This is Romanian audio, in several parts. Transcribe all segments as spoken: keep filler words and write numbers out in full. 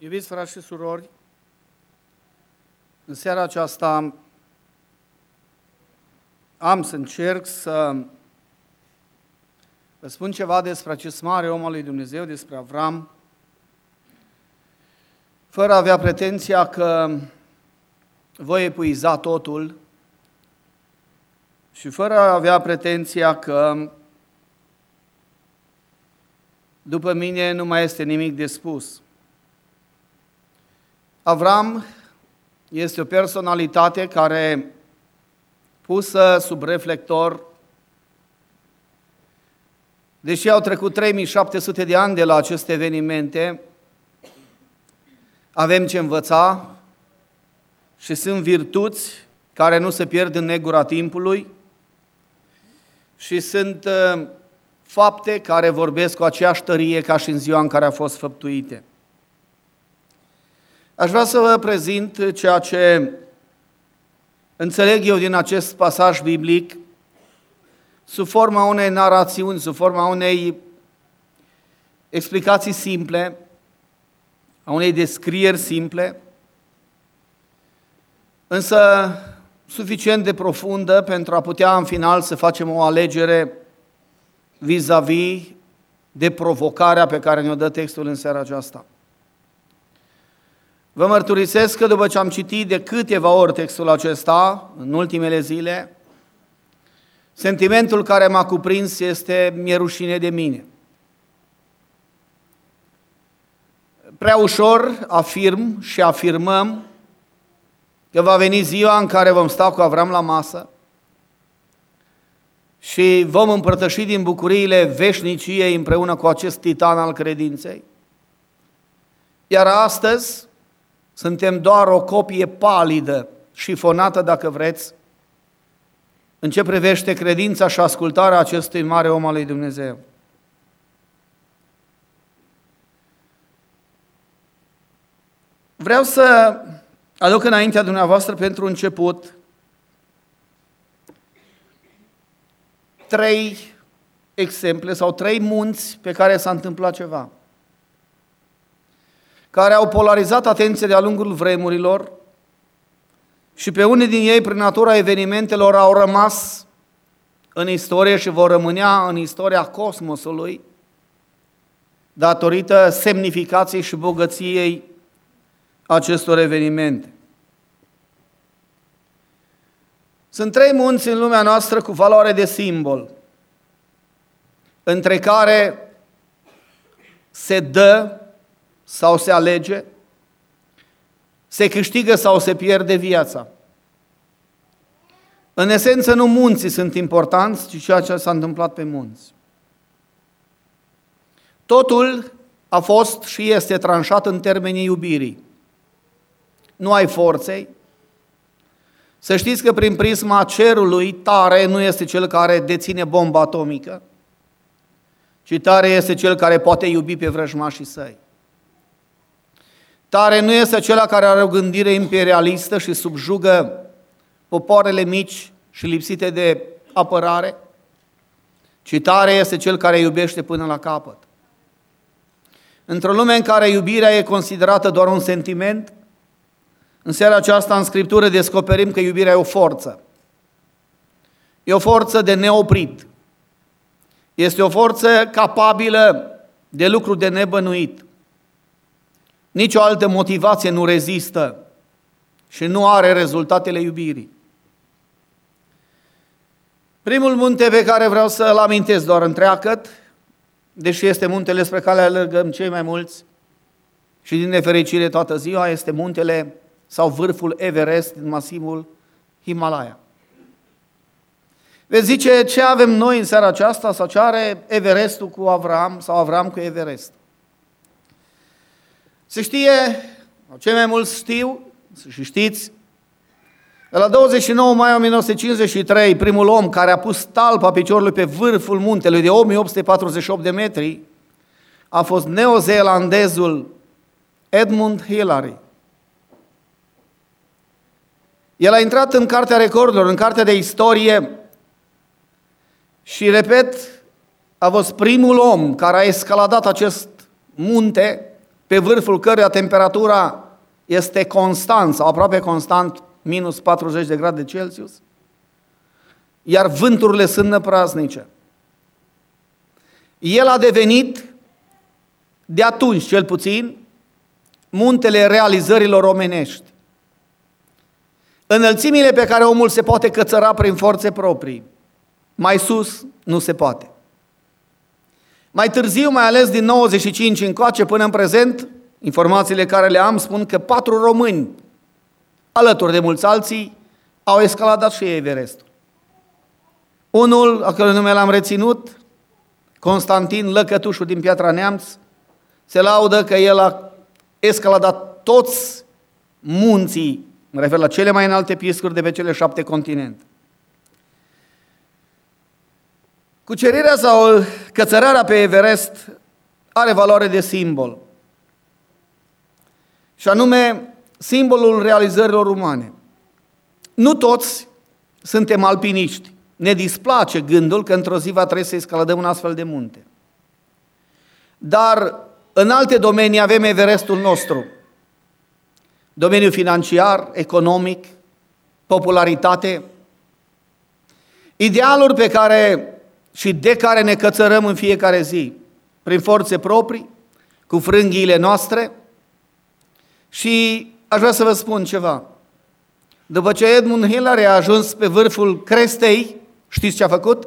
Iubiți frați și surori, în seara aceasta am să încerc să vă spun ceva despre acest mare om al lui Dumnezeu, despre Avram, fără a avea pretenția că voi epuiza totul și fără a avea pretenția că după mine nu mai este nimic de spus. Avram este o personalitate care, pusă sub reflector, deși au trecut trei mii șapte sute de ani de la aceste evenimente, avem ce învăța și sunt virtuți care nu se pierd în negura timpului și sunt uh, fapte care vorbesc cu aceeași tărie ca și în ziua în care au fost făptuite. Aș vrea să vă prezint ceea ce înțeleg eu din acest pasaj biblic sub forma unei narațiuni, sub forma unei explicații simple, a unei descrieri simple, însă suficient de profundă pentru a putea în final să facem o alegere vis-a-vis de provocarea pe care ne-o dă textul în seara aceasta. Vă mărturisesc că după ce am citit de câteva ori textul acesta, în ultimele zile, sentimentul care m-a cuprins este: mi-e rușine de mine. Prea ușor afirm și afirmăm că va veni ziua în care vom sta cu Avram la masă și vom împărtăși din bucuriile veșniciei împreună cu acest titan al credinței. Iar astăzi suntem doar o copie palidă, șifonată, dacă vreți, în ce privește credința și ascultarea acestui mare om al lui Dumnezeu. Vreau să aduc înaintea dumneavoastră pentru început trei exemple sau trei munți pe care s-a întâmplat ceva, care au polarizat atenția de-a lungul vremurilor și pe unii din ei, prin natura evenimentelor, au rămas în istorie și vor rămânea în istoria cosmosului datorită semnificației și bogăției acestor evenimente. Sunt trei munți în lumea noastră cu valoare de simbol, între care se dă sau se alege, se câștigă sau se pierde viața. În esență, nu munții sunt importanți, ci ceea ce s-a întâmplat pe munți. Totul a fost și este tranșat în termenii iubirii. Nu ai forței. Să știți că prin prisma cerului, tare nu este cel care deține bomba atomică, ci tare este cel care poate iubi pe vrăjmașii săi. Tare nu este acela care are o gândire imperialistă și subjugă popoarele mici și lipsite de apărare, ci tare este cel care iubește până la capăt. Într-o lume în care iubirea e considerată doar un sentiment, în seara aceasta în Scriptură descoperim că iubirea e o forță. E o forță de neoprit. Este o forță capabilă de lucru de nebănuit. Nici o altă motivație nu rezistă și nu are rezultatele iubirii. Primul munte pe care vreau să-l amintesc doar întreagăt, deși este muntele spre care alergăm cei mai mulți și din nefericire toată ziua, este muntele sau vârful Everest din masivul Himalaya. Veți zice, ce avem noi în seara aceasta sau ce are Everestul cu Avram sau Avram cu Everest? Se știe, cei mai mulți știu și știți, că la douăzeci și nouă mai o mie nouă sute cincizeci și trei, primul om care a pus talpa piciorului pe vârful muntelui de o mie opt sute patruzeci și opt de metri a fost neozeelandezul Edmund Hillary. El a intrat în cartea recordurilor, în cartea de istorie și, repet, a fost primul om care a escaladat acest munte pe vârful căruia temperatura este constant sau aproape constant, minus patruzeci de grade Celsius, iar vânturile sunt năpraznice. El a devenit, de atunci cel puțin, muntele realizărilor omenești. Înălțimile pe care omul se poate cățăra prin forțe proprii, mai sus nu se poate. Mai târziu, mai ales din nouăzeci și cinci încoace până în prezent, informațiile care le am spun că patru români, alături de mulți alții, au escaladat și ei Everestul. Unul, a cărui nume l-am reținut, Constantin Lăcătușu din Piatra Neamț, se laudă că el a escaladat toți munții, mă refer la cele mai înalte piscuri de pe cele șapte continente. Cucerirea sau cățărarea pe Everest are valoare de simbol. Și anume, simbolul realizărilor umane. Nu toți suntem alpiniști. Ne displace gândul că într-o zi va trebui să escaladăm un astfel de munte. Dar în alte domenii avem Everestul nostru. Domeniul financiar, economic, popularitate, idealuri pe care și de care ne cățărăm în fiecare zi, prin forțe proprii, cu frânghiile noastre. Și aș vrea să vă spun ceva. După ce Edmund Hillary a ajuns pe vârful crestei, știți ce a făcut?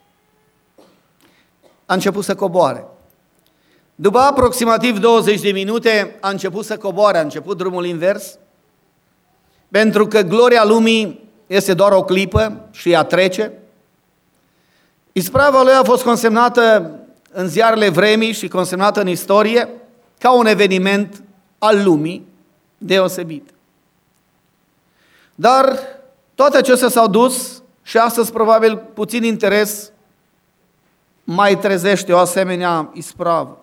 A început să coboare. După aproximativ douăzeci de minute a început să coboare, a început drumul invers, pentru că gloria lumii este doar o clipă și ea trece. Isprava lui a fost consemnată în ziarele vremii și consemnată în istorie ca un eveniment al lumii deosebit. Dar toate acestea s-au dus și astăzi probabil puțin interes mai trezește o asemenea ispravă.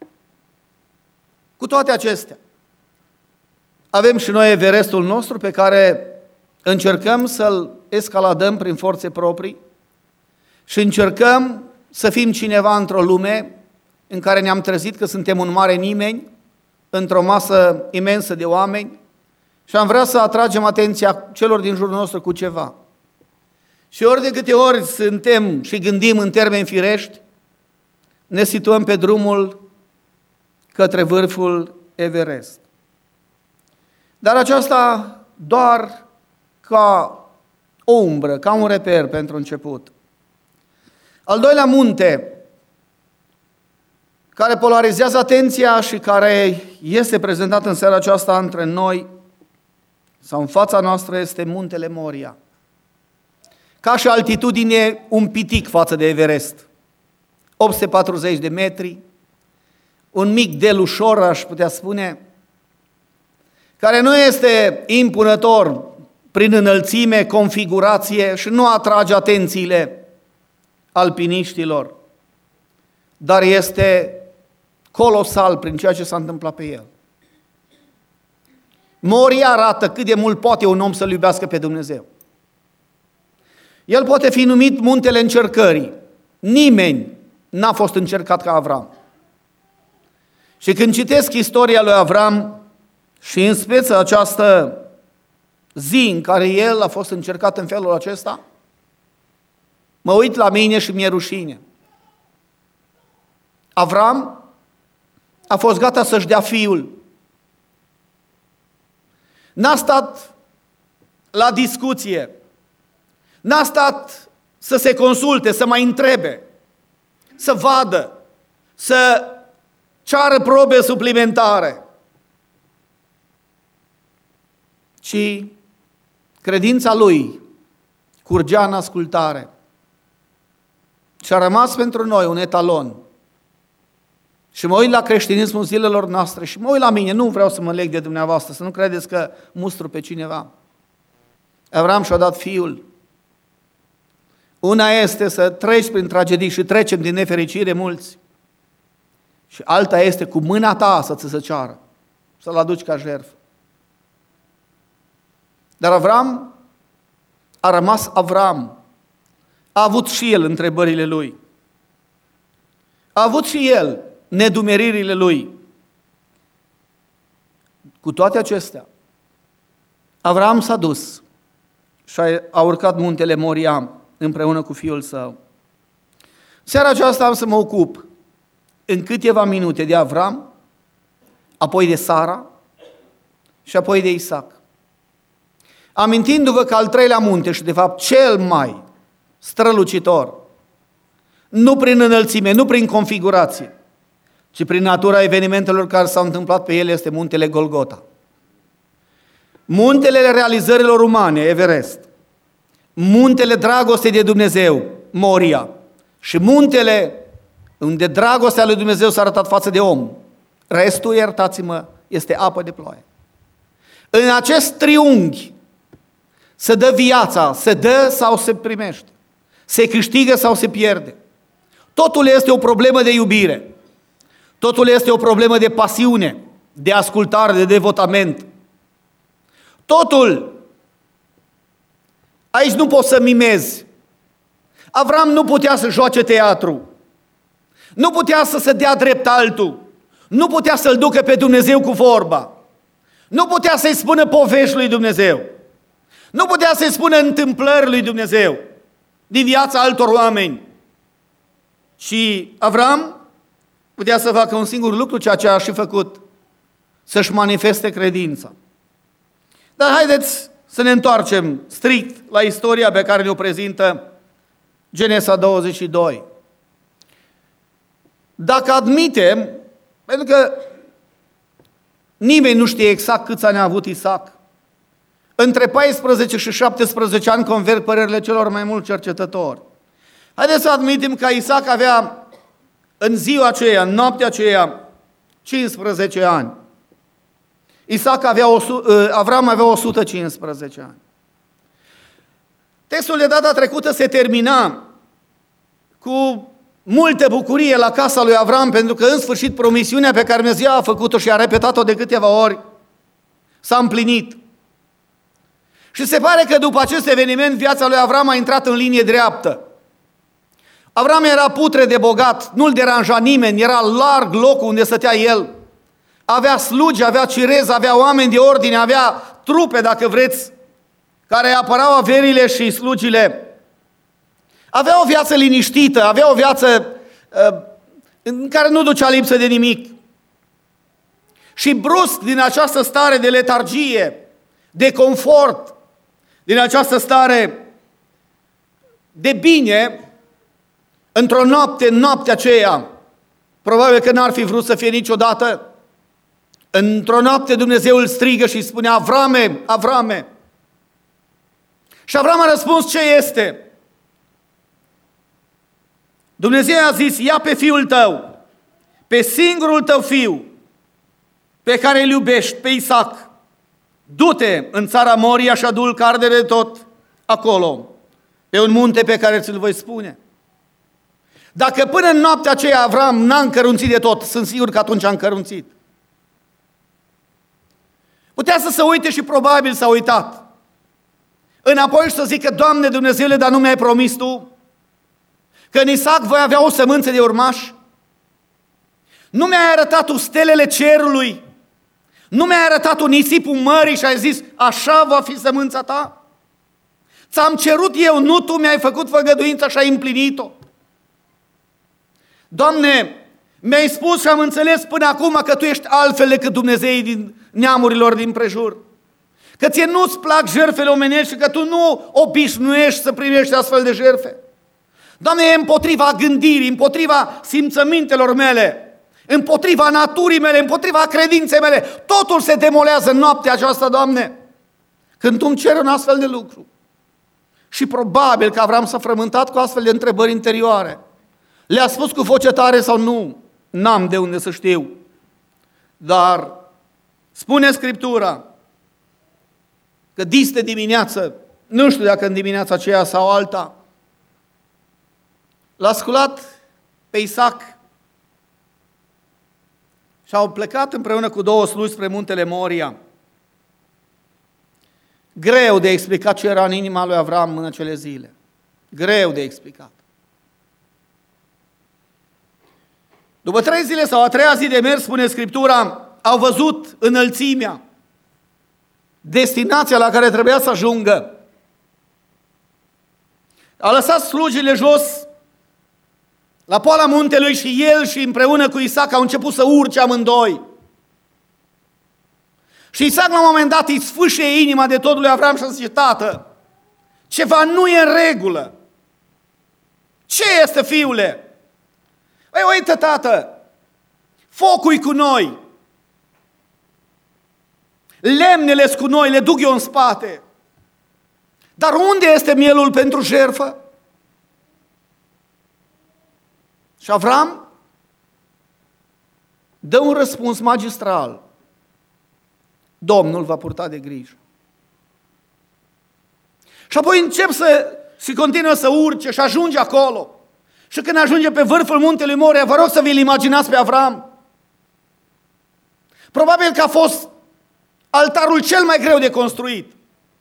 Cu toate acestea, avem și noi Everestul nostru pe care încercăm să-l escaladăm prin forțe proprii și încercăm să fim cineva într-o lume în care ne-am trezit că suntem un mare nimeni, într-o masă imensă de oameni și am vrea să atragem atenția celor din jurul nostru cu ceva. Și ori de câte ori suntem și gândim în termeni firești, ne situăm pe drumul către vârful Everest. Dar aceasta doar ca o umbră, ca un reper pentru început. Al doilea munte care polarizează atenția și care este prezentat în seara aceasta între noi sau în fața noastră este muntele Moria. Ca și altitudine un pitic față de Everest. opt sute patruzeci de metri, un mic del ușor, aș putea spune, care nu este impunător prin înălțime, configurație și nu atrage atențiile alpiniștilor, dar este colosal prin ceea ce s-a întâmplat pe el. Moria arată cât de mult poate un om să-L iubească pe Dumnezeu. El poate fi numit muntele încercării. Nimeni n-a fost încercat ca Avram. Și când citesc istoria lui Avram și în speță această zi în care el a fost încercat în felul acesta, mă uit la mine și mi-e rușine. Avram a fost gata să-și dea fiul. N-a stat la discuție, n-a stat să se consulte, să mai întrebe, să vadă, să ceară probe suplimentare, ci credința lui curgea în ascultare și a rămas pentru noi un etalon. Și mă uit la creștinismul zilelor noastre și mă uit la mine, nu vreau să mă leg de dumneavoastră, să nu credeți că mustru pe cineva. Avram și-a dat fiul. Una este să treci prin tragedii și trecem din nefericire mulți. Și alta este cu mâna ta să ți se ceară, să-l aduci ca jertfă. Dar Avram a rămas Avram. A avut și el întrebările lui. A avut și el nedumeririle lui. Cu toate acestea, Avram s-a dus și a urcat muntele Moria împreună cu fiul său. Seara aceasta am să mă ocup în câteva minute de Avram, apoi de Sara și apoi de Isaac. Amintindu-vă că al treilea munte și de fapt cel mai strălucitor, nu prin înălțime, nu prin configurație, ci prin natura evenimentelor care s-au întâmplat pe el, este muntele Golgota. Muntele realizărilor umane, Everest. Muntele dragostei de Dumnezeu, Moria. Și muntele unde dragostea lui Dumnezeu s-a arătat față de om. Restul, iertați-mă, este apă de ploaie. În acest triunghi se dă viața, se dă sau se primește. Se câștigă sau se pierde. Totul este o problemă de iubire. Totul este o problemă de pasiune, de ascultare, de devotament. Totul, aici nu poți să mimezi. Avram nu putea să joace teatru. Nu putea să se dea drept altul. Nu putea să-L ducă pe Dumnezeu cu vorba. Nu putea să-i spună povești lui Dumnezeu. Nu putea să-i spună întâmplări lui Dumnezeu din viața altor oameni. Și Avram putea să facă un singur lucru, ceea ce a și făcut, să-și manifeste credința. Dar haideți să ne întoarcem strict la istoria pe care ne-o prezintă Genesa douăzeci și doi. Dacă admitem, pentru că nimeni nu știe exact câți ani a avut Isaac, între paisprezece și șaptesprezece ani converg părerile celor mai mulți cercetători. Haideți să admitem că Isaac avea în ziua aceea, în noaptea aceea, cincisprezece ani. Isaac avea, Avram avea o sută cincisprezece ani. Textul de data trecută se termina cu multă bucurie la casa lui Avram, pentru că în sfârșit promisiunea pe care Dumnezeu a făcut-o și a repetat-o de câteva ori s-a împlinit. Și se pare că după acest eveniment viața lui Avram a intrat în linie dreaptă. Avram era putre de bogat, nu-l deranja nimeni, era larg locul unde stătea el. Avea slugi, avea cirez, avea oameni de ordine, avea trupe, dacă vreți, care apărau averile și slugile. Avea o viață liniștită, avea o viață uh, în care nu ducea lipsă de nimic. Și brusc, din această stare de letargie, de confort, din această stare de bine, într-o noapte, în noaptea aceea, probabil că n-ar fi vrut să fie niciodată, într-o noapte Dumnezeu îl strigă și îi spune: Avrame, Avrame. Și Avram a răspuns: ce este? Dumnezeu a zis: ia pe fiul tău, pe singurul tău fiu, pe care îl iubești, pe Isaac, du-te în țara Moria și adu-l că arde de tot acolo, pe un munte pe care ți-l voi spune. Dacă până în noaptea aceea Avram n-a încărunțit de tot, sunt sigur că atunci a încărunțit. Putea să se uite și probabil s-a uitat înapoi și să zică: Doamne Dumnezeule, dar nu mi-ai promis Tu că în Isaac voi avea o sămânță de urmași? Nu mi-ai arătat Tu stelele cerului? Nu mi-ai arătat Tu nisipul mării și ai zis: așa va fi sămânța ta? Ți-am cerut eu, nu Tu mi-ai făcut făgăduința și ai împlinit-o. Doamne, mi-ai spus și am înțeles până acum că Tu ești altfel decât Dumnezeii din neamurilor din prejur. Că ție nu-ți plac jertfele omenești și că Tu nu obișnuiești să primești astfel de jertfe. Doamne, e împotriva gândirii, împotriva simțămintelor mele, împotriva naturii mele, împotriva credinței mele. Totul se demolează în noaptea aceasta, Doamne, când Tu îmi ceri un astfel de lucru. Și probabil că Avram s-a frământat cu astfel de întrebări interioare. Le-a spus cu voce tare sau nu? N-am de unde să știu. Dar spune Scriptura că dis de dimineață, nu știu dacă în dimineața aceea sau alta, l-a sculat pe Isaac și au plecat împreună cu două slugi spre muntele Moria. Greu de explicat ce era în inima lui Avram în acele zile. Greu de explicat. După trei zile sau a treia zi de mers, spune Scriptura, au văzut înălțimea, destinația la care trebuia să ajungă. A lăsat slujile jos la poala muntelui și el și împreună cu Isaac au început să urce amândoi. Și Isaac la un moment dat îi sfâșie inima de tot lui Avram și zice: tată, ceva nu e în regulă. Ce este, fiule? Ei, uite, tată, focul cu noi, lemnele cu noi, le duc eu în spate. Dar unde este mielul pentru jertfă? Și Avram dă un răspuns magistral: Domnul va purta de grijă. Și apoi încep să se continuă să urce și ajunge acolo. Și când ajunge pe vârful muntelui Moria, vă rog să vi-l imaginați pe Avram. Probabil că a fost altarul cel mai greu de construit.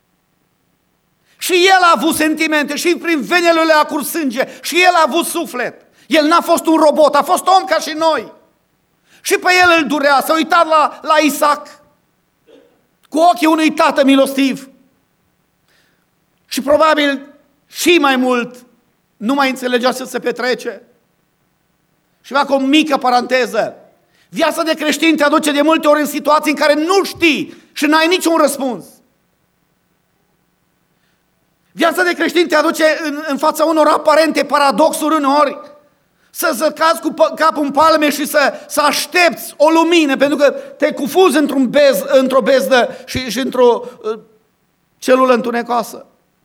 Și el a avut sentimente, și prin venele lui a curs sânge, și el a avut suflet. El n-a fost un robot, a fost om ca și noi. Și pe el îl durea, s-a uitat la, la Isaac cu ochii unui tată milostiv. Și probabil și mai mult nu mai înțelegea ce se petrece. Și fac o mică paranteză. Viața de creștin te aduce de multe ori în situații în care nu știi și n-ai niciun răspuns. Viața de creștin te aduce în, în fața unor aparente paradoxuri uneori, să, să cazi cu capul în palme și să, să aștepți o lumină, pentru că te cufuzi într-un bez, într-o bezdă și, și într-o uh, celulă întunecoasă.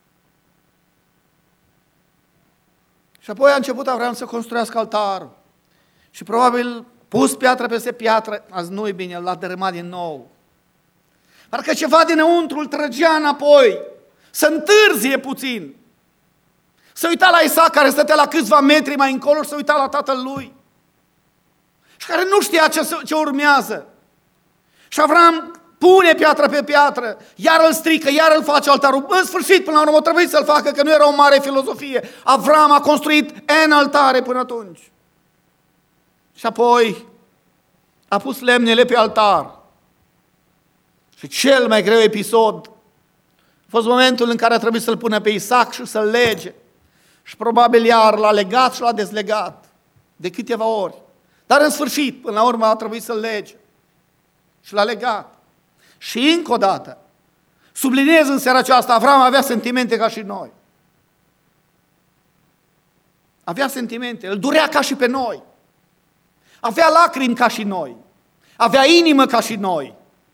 Și apoi a început Avram să construiască altarul. Și probabil pus piatră peste piatră, azi nu-i bine, l-a dărâmat din nou. Parcă ceva dinăuntru îl trăgea înapoi, să întârzie puțin. Să uita la Isaac, care stătea la câțiva metri mai încolo, și să uita la tatăl lui. Și care nu știa ce, ce urmează. Și Avram pune piatră pe piatră, iar îl strică, iar îl face altarul. În sfârșit, până la urmă, trebuie să-l facă, că nu era o mare filozofie. Avram a construit N altare până atunci. Și apoi a pus lemnele pe altar. Și cel mai greu episod a fost momentul în care a trebuit să-l pună pe Isaac și să-l lege. Și probabil iar l-a legat și l-a dezlegat de câteva ori. Dar în sfârșit, până la urmă, a trebuit să-l lege. Și l-a legat. Și încă o dată, subliniez în seara aceasta, Avram avea sentimente ca și noi. Avea sentimente, îl durea ca și pe noi. Avea lacrimi ca și noi. Avea inimă ca și noi.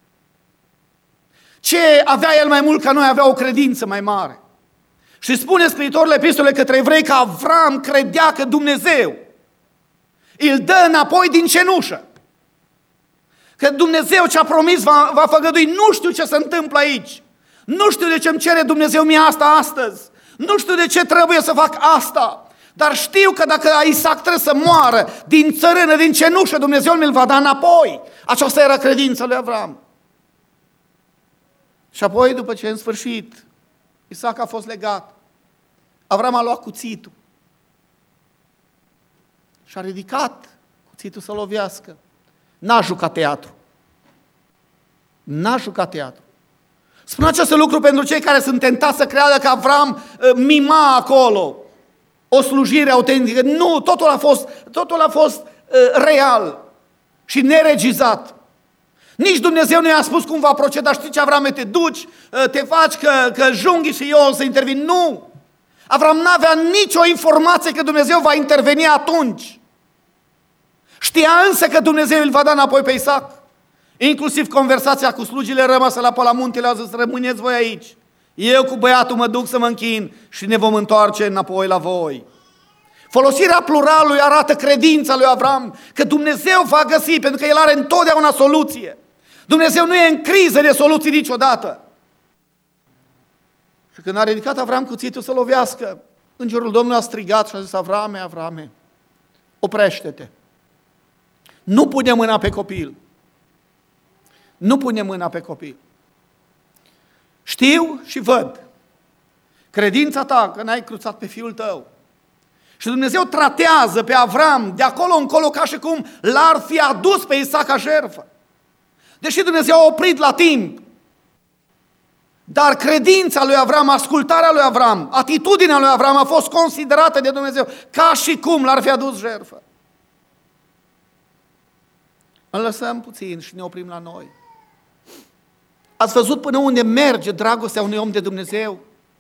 Ce avea el mai mult ca noi? Avea o credință mai mare. Și spune scriitorul epistolei către evrei că Avram credea că Dumnezeu îl dă înapoi din cenușă. Că Dumnezeu ce-a promis va, va făgădui. Nu știu ce se întâmplă aici. Nu știu de ce îmi cere Dumnezeu mie asta astăzi. Nu știu de ce trebuie să fac asta. Dar știu că dacă Isaac trebuie să moară din țărână, din cenușă, Dumnezeu mi-l va da înapoi. Aceasta era credința lui Avram. Și apoi, după ce în sfârșit Isaac a fost legat, Avram a luat cuțitul și a ridicat cuțitul să lovească. N-a jucat teatru. N-a jucat teatru. Spun acest lucru pentru cei care sunt tentați să creadă că Avram uh, mima acolo o slujire autentică. Nu, totul a fost, totul a fost uh, real și neregizat. Nici Dumnezeu nu i-a spus cum va proceda. Știi ce, Avram, te duci, uh, te faci că, că junghi și eu o să intervin. Nu! Avram n-avea nicio informație că Dumnezeu va interveni atunci. Știa însă că Dumnezeu îl va da înapoi pe Isaac. Inclusiv conversația cu slugile rămase la Poala Muntele, a zis: rămâneți voi aici. Eu cu băiatul mă duc să mă închin și ne vom întoarce înapoi la voi. Folosirea pluralului arată credința lui Avram că Dumnezeu va găsi, pentru că El are întotdeauna soluție. Dumnezeu nu e în criză de soluții niciodată. Și când a ridicat Avram cuțitul să lovească, îngerul Domnului a strigat și a zis: Avrame, Avrame, oprește-te. Nu pune mâna pe copil. Nu pune mâna pe copil. Știu și văd credința ta că n-ai cruțat pe fiul tău. Și Dumnezeu tratează pe Avram de acolo încolo ca și cum l-ar fi adus pe Isaac ca jertfă. Deși Dumnezeu a oprit la timp Dar credința lui Avram, ascultarea lui Avram, atitudinea lui Avram a fost considerată de Dumnezeu ca și cum l-ar fi adus jertfă. Îl lăsăm puțin și ne oprim la noi. Ați văzut până unde merge dragostea unui om de Dumnezeu?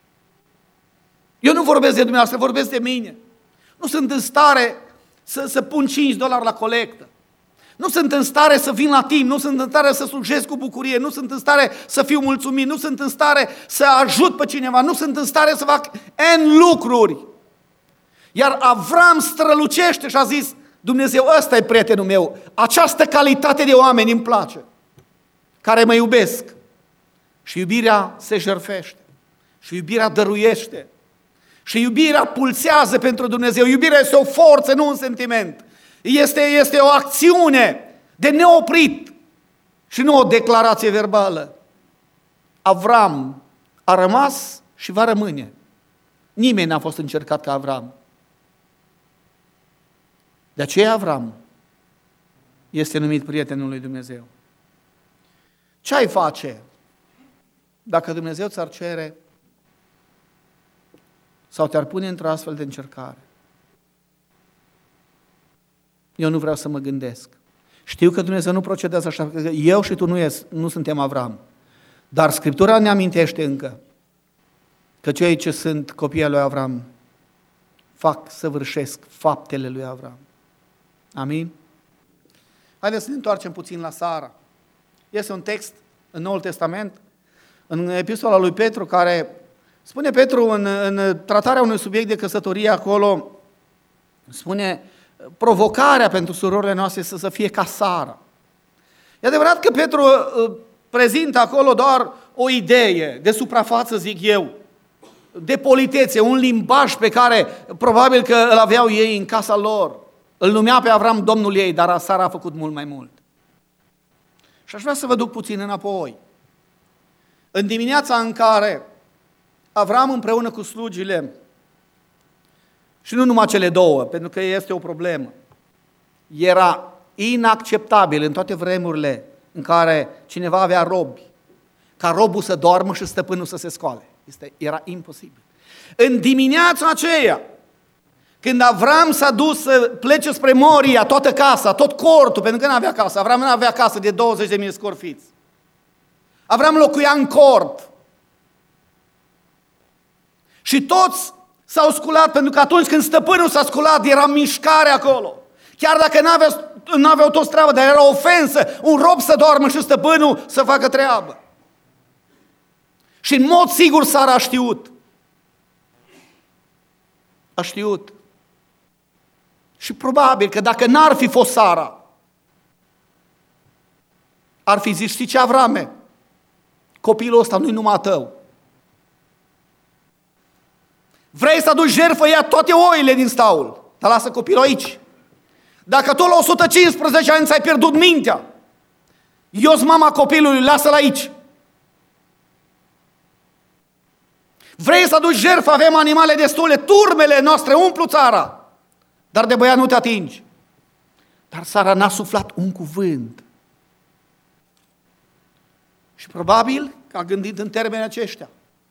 Eu nu vorbesc de dumneavoastră, vorbesc de mine. Nu sunt în stare să, să pun cinci dolari la colectă. Nu sunt în stare să vin la timp, nu sunt în stare să slujesc cu bucurie, nu sunt în stare să fiu mulțumit, nu sunt în stare să ajut pe cineva, nu sunt în stare să fac N lucruri. Iar Avram strălucește și a zis, Dumnezeu, ăsta e prietenul meu, această calitate de oameni îmi place, care mă iubesc. Și iubirea se jertfește, și iubirea dăruiește, și iubirea pulsează pentru Dumnezeu. Iubirea este o forță, nu un sentiment. Este, este o acțiune de neoprit și nu o declarație verbală. Avram a rămas și va rămâne. Nimeni n-a fost încercat ca Avram. De aceea Avram este numit prietenul lui Dumnezeu. Ce ai face dacă Dumnezeu ți-ar cere sau te-ar pune într-o astfel de încercare? Eu nu vreau să mă gândesc. Știu că Dumnezeu nu procedează așa, că eu și tu nu, ies, nu suntem Avram. Dar Scriptura ne amintește încă că cei ce sunt copiii lui Avram fac, săvârșesc faptele lui Avram. Amin? Haideți să ne întoarcem puțin la Sara. Este un text în Noul Testament, în epistola lui Petru, care spune Petru în, în tratarea unui subiect de căsătorie acolo, spune provocarea pentru surorile noastre să, să fie ca Sara. E adevărat că Petru uh, prezintă acolo doar o idee de suprafață, zic eu, de politețe, un limbaj pe care probabil că îl aveau ei în casa lor. Îl numea pe Avram domnul ei, dar Sara a făcut mult mai mult. Și aș vrea să vă duc puțin înapoi. În dimineața în care Avram împreună cu slugile, și nu numai cele două, pentru că este o problemă, era inacceptabil în toate vremurile în care cineva avea robi, ca robul să doarmă și stăpânul să se scoale. Este, era imposibil. În dimineața aceea, când Avram s-a dus să plece spre Moria, toată casa, tot cortul, pentru că nu avea casă, Avram nu avea casă de douăzeci de mii scorfiți. Avram locuia în cort. Și toți s-au sculat, pentru că atunci când stăpânul s-a sculat, era mișcare acolo. Chiar dacă n-aveau, n-aveau toți treabă, dar era ofensă, un rob să doarmă și stăpânul să facă treabă. Și în mod sigur Sara a știut. A știut. Și probabil că dacă n-ar fi fost Sara, ar fi zis, știi ce, Avrame? Copilul ăsta nu-i numai tău. Vrei să aduci jertfă, ia toate oile din staul, dar lasă copilul aici. Dacă tu la o sută cincisprezece ani ți-ai pierdut mintea, eu-s mama copilului, lasă-l aici. Vrei să aduci jertfă, avem animale destule, turmele noastre umplu țara, dar de băiat nu te atingi. Dar Sara n-a suflat un cuvânt. Și probabil că a gândit în termeni aceștia.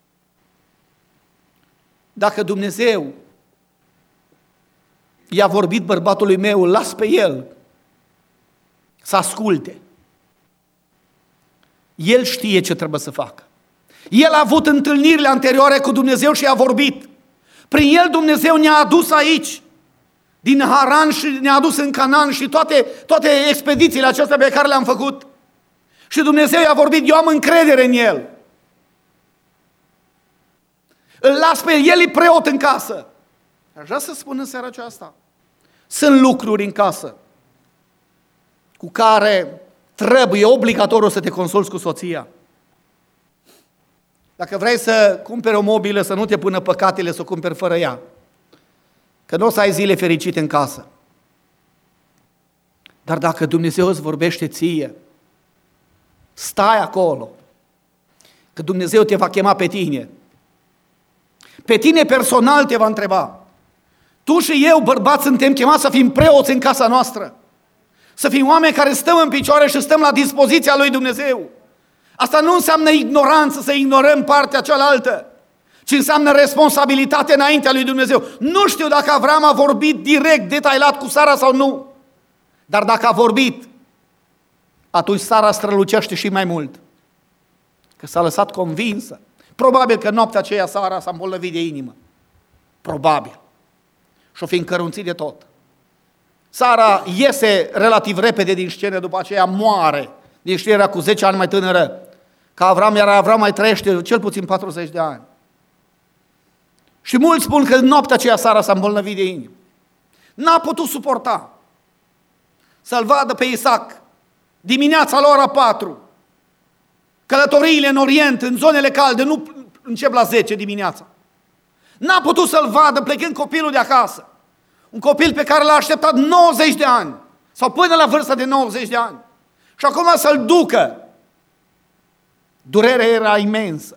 Dacă Dumnezeu i-a vorbit bărbatului meu, las pe el să asculte. El știe ce trebuie să facă. El a avut întâlnirile anterioare cu Dumnezeu și i-a vorbit. Prin el Dumnezeu ne-a adus aici, din Haran, și ne-a adus în Canaan și toate, toate expedițiile acestea pe care le-am făcut. Și Dumnezeu i-a vorbit, eu am încredere în el. Îl las pe el, el e preot în casă. Aș vrea să spun în seara aceasta. Sunt lucruri în casă cu care trebuie obligatoriu să te consulți cu soția. Dacă vrei să cumperi o mobilă, să nu te pună păcatele să o cumperi fără ea. Că nu o să ai zile fericite în casă. Dar dacă Dumnezeu îți vorbește ție, stai acolo. Că Dumnezeu te va chema pe tine. Pe tine personal te va întreba. Tu și eu, bărbați, suntem chemați să fim preoți în casa noastră. Să fim oameni care stăm în picioare și stăm la dispoziția lui Dumnezeu. Asta nu înseamnă ignoranță, să ignorăm partea cealaltă, ci înseamnă responsabilitate înaintea lui Dumnezeu. Nu știu dacă Avram a vorbit direct, detaliat cu Sara sau nu, dar dacă a vorbit, atunci Sara strălucește și mai mult, că s-a lăsat convinsă. Probabil că noaptea aceea Sara s-a îmbolnăvit de inimă. Probabil. Și-o fi încărunțit de tot. Sara iese relativ repede din scenă, după aceea moare. Din știre era cu zece ani mai tânără. Ca Avram, iar Avram mai trăiește cel puțin patruzeci de ani. Și mulți spun că noaptea aceea Sara s-a îmbolnăvit de inimă. N-a putut suporta să-l vadă pe Isaac dimineața la ora patru. Călătoriile în Orient, în zonele calde, nu încep la zece dimineața. N-a putut să-l vadă plecând copilul de acasă. Un copil pe care l-a așteptat nouăzeci de ani, sau până la vârsta de nouăzeci de ani. Și acum să-l ducă. Durerea era imensă.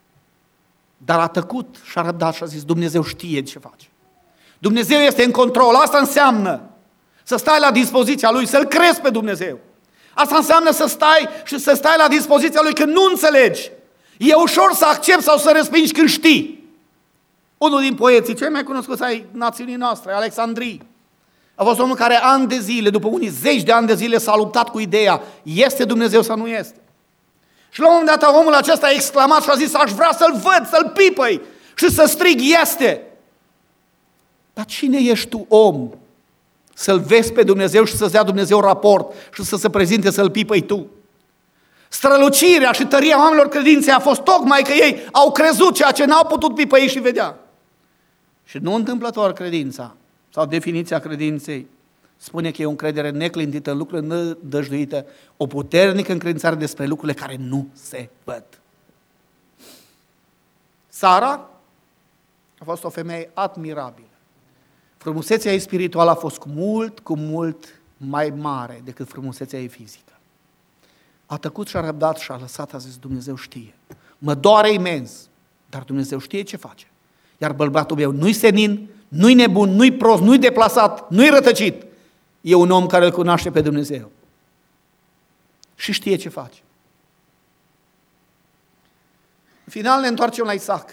Dar a tăcut și a răbdat și a zis, Dumnezeu știe ce face. Dumnezeu este în control. Asta înseamnă să stai la dispoziția Lui, să-L crezi pe Dumnezeu. Asta înseamnă să stai și să stai la dispoziția Lui când nu înțelegi. E ușor să accepti sau să respingi când știi. Unul din poeții cei mai cunoscuți ai națiunii noastre, Alexandrii, a fost omul care ani de zile, după unii zeci de ani de zile, s-a luptat cu ideea, este Dumnezeu sau nu este? Și la un moment dat omul acesta a exclamat și a zis, aș vrea să-L văd, să-L pipăi și să strig, este! Dar cine ești tu, om, să-L vezi pe Dumnezeu și să-ți dea Dumnezeu raport și să se prezinte să-L pipăi tu? Strălucirea și tăria oamenilor credinței a fost tocmai că ei au crezut ceea ce n-au putut pipăi și vedea. Și nu întâmplător credința, sau definiția credinței, spune că e o încredere neclintită în lucrurile nedăjduite, o puternică încredințare despre lucrurile care nu se văd. Sara a fost o femeie admirabilă. Frumusețea ei spirituală a fost cu mult, cu mult mai mare decât frumusețea ei fizică. A tăcut și a răbdat și a lăsat, a zis, Dumnezeu știe. Mă doare imens, dar Dumnezeu știe ce face. Iar bărbatul meu nu-i senin, nu-i nebun, nu-i prost, nu-i deplasat, nu-i rătăcit. E un om care îl cunoaște pe Dumnezeu. Și știe ce face. În final ne întoarcem la Isaac.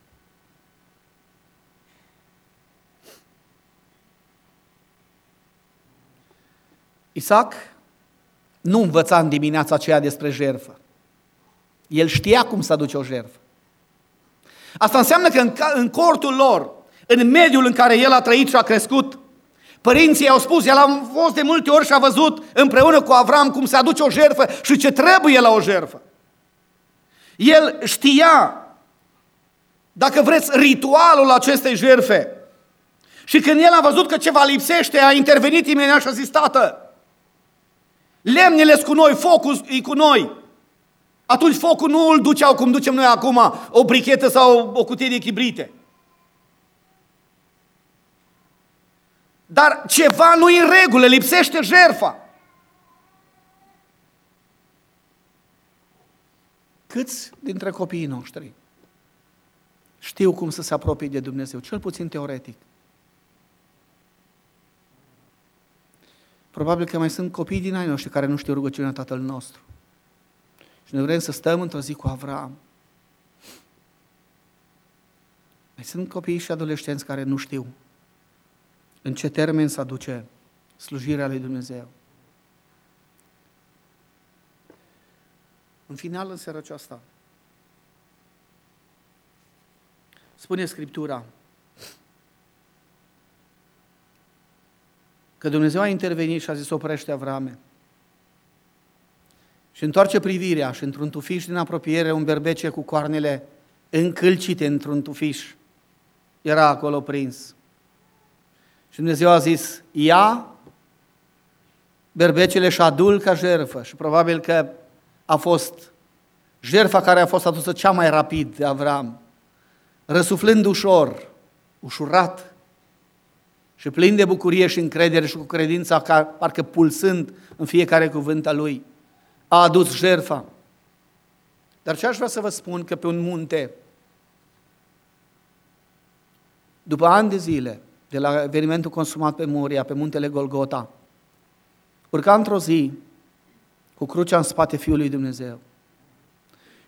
Isaac nu învăța în dimineața aceea despre jertfă. El știa cum să aduce o jertfă. Asta înseamnă că în, în cortul lor, în mediul în care el a trăit și a crescut, părinții i-au spus, el a fost de multe ori și a văzut împreună cu Avram cum se aduce o jertfă și ce trebuie la o jertfă. El știa, dacă vreți, ritualul acestei jertfe. Și când el a văzut că ceva lipsește, a intervenit imediat și a zis, tată, lemnele cu noi, focul e cu noi. Atunci focul nu îl duceau cum ducem noi acum, o brichetă sau o cutie de chibrite. Dar ceva nu e în regulă, lipsește jertfa. Câți dintre copiii noștri știu cum să se apropie de Dumnezeu, cel puțin teoretic? Probabil că mai sunt copii din ai noștri care nu știu rugăciunea Tatăl nostru. Și noi vrem să stăm într-o zi cu Avram. Mai sunt copii și adolescenți care nu știu în ce termen să aduce slujirea lui Dumnezeu. În final, în seara aceasta, spune Scriptura că Dumnezeu a intervenit și a zis, oprește, Avrame. Și întoarce privirea și într-un tufiș din apropiere un berbece cu coarnele încălcite într-un tufiș era acolo prins. Și Dumnezeu a zis, ia berbecele și adu-l ca jertfă. Și probabil că a fost jertfa care a fost adusă cea mai rapid de Avram, răsuflând ușor, ușurat și plin de bucurie și încredere și cu credința parcă pulsând în fiecare cuvânt al lui, a adus jertfa. Dar ce aș vrea să vă spun, că pe un munte, după ani de zile, de la evenimentul consumat pe Moria, pe muntele Golgota, urca într-o zi cu crucea în spate Fiul lui Dumnezeu.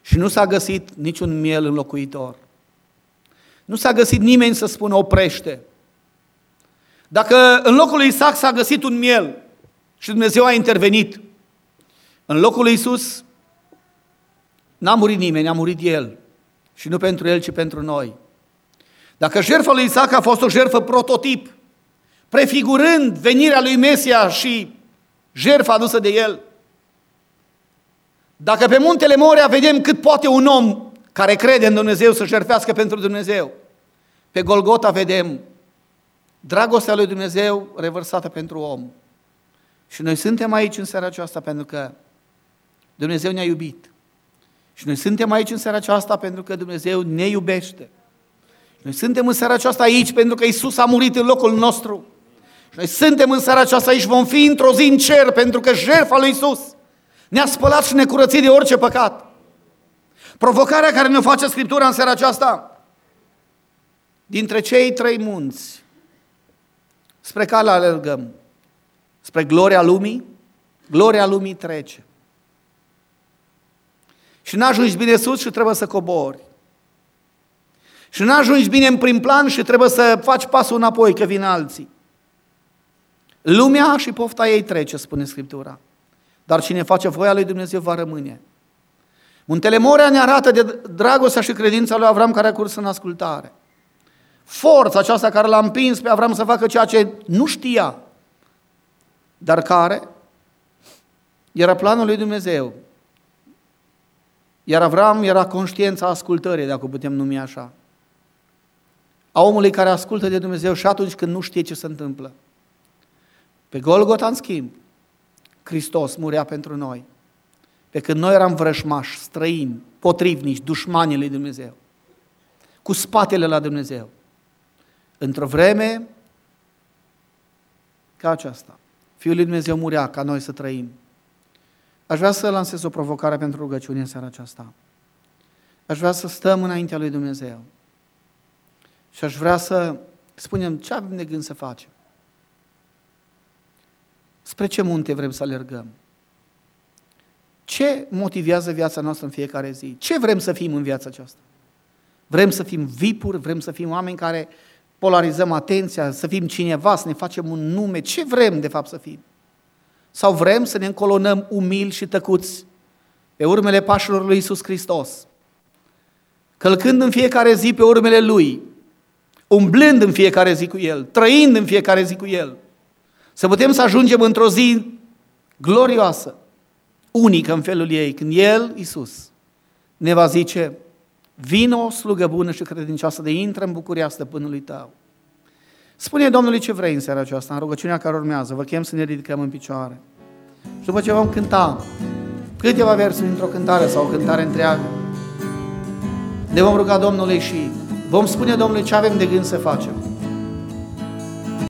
Și nu s-a găsit niciun miel înlocuitor. Nu s-a găsit nimeni să spună oprește. Dacă în locul lui Isaac s-a găsit un miel și Dumnezeu a intervenit, în locul lui Iisus n-a murit nimeni, a murit El. Și nu pentru El, ci pentru noi. Dacă jertfa lui Isaac a fost o jertfă prototip, prefigurând venirea lui Mesia și jertfa adusă de El, dacă pe muntele Moria vedem cât poate un om care crede în Dumnezeu să jertfească pentru Dumnezeu, pe Golgota vedem dragostea lui Dumnezeu revărsată pentru om. Și noi suntem aici în seara aceasta pentru că Dumnezeu ne-a iubit. Și noi suntem aici în seara aceasta pentru că Dumnezeu ne iubește. Și noi suntem în seara aceasta aici pentru că Iisus a murit în locul nostru. Și noi suntem în seara aceasta aici, vom fi într-o zi în cer pentru că jertfa lui Iisus ne-a spălat și ne curățit de orice păcat. Provocarea care ne face Scriptura în seara aceasta, dintre cei trei munți, spre care alergăm? Spre gloria lumii? Gloria lumii trece. Și n-ajungi bine sus și trebuie să cobori. Și n-ajungi bine în prim plan și trebuie să faci pasul înapoi, că vin alții. Lumea și pofta ei trece, spune Scriptura. Dar cine face voia lui Dumnezeu va rămâne. Muntele Moria ne arată de dragostea și credința lui Avram care a curs în ascultare. Forța aceasta care l-a împins pe Avram să facă ceea ce nu știa, dar care era planul lui Dumnezeu. Iar Avram era conștiența ascultării, dacă o putem numi așa. A omului care ascultă de Dumnezeu și atunci când nu știe ce se întâmplă. Pe Golgota, în schimb, Hristos murea pentru noi. Pe când noi eram vrășmași, străini, potrivnici, dușmanii lui Dumnezeu, cu spatele la Dumnezeu. Într-o vreme ca aceasta, Fiul lui Dumnezeu murea ca noi să trăim. Aș vrea să lansez o provocare pentru rugăciune în seara aceasta. Aș vrea să stăm înaintea lui Dumnezeu. Și aș vrea să spunem ce avem de gând să facem. Spre ce munte vrem să alergăm? Ce motivează viața noastră în fiecare zi? Ce vrem să fim în viața aceasta? Vrem să fim vipuri? Vrem să fim oameni care polarizăm atenția? Să fim cineva? Să ne facem un nume? Ce vrem de fapt să fim? Sau vrem să ne încolonăm umili și tăcuți pe urmele pașilor lui Iisus Hristos, călcând în fiecare zi pe urmele Lui, umblând în fiecare zi cu El, trăind în fiecare zi cu El, să putem să ajungem într-o zi glorioasă, unică în felul ei, când El, Iisus, ne va zice: vino, slugă bună și credincioasă, de intră în bucuria stăpânului tău. Spune Domnului ce vrei în seara aceasta, în rugăciunea care urmează. Vă chem să ne ridicăm în picioare. Și după ce vom cânta câteva versuri într-o cântare sau o cântare întreagă, ne vom ruga Domnului și vom spune Domnului ce avem de gând să facem.